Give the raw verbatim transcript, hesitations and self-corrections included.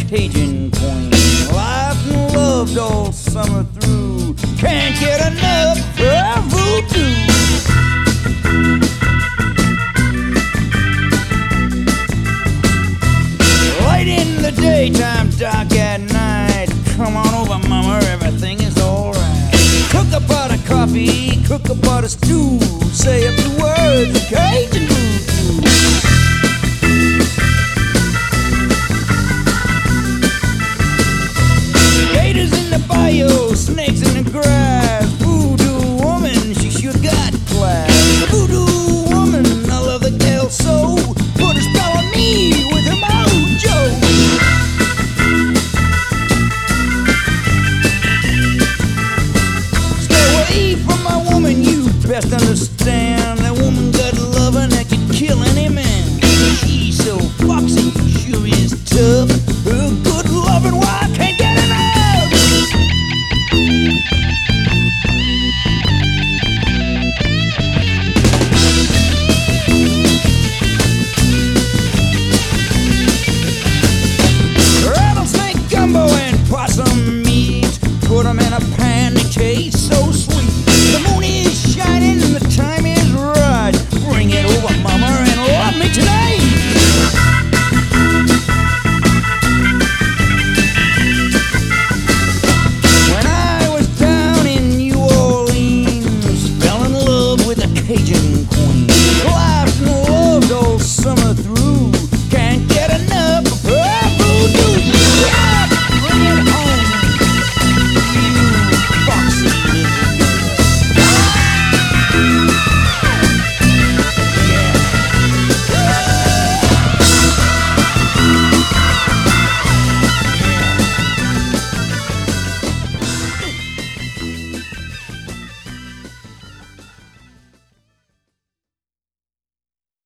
Cajun queen. Life and loved all summer through. Can't get enough of voodoo. Light in the daytime, dark at night. Come on over, mama, everything is alright. Cook a pot of coffee, cook a pot of stew. Say a few words of Cajun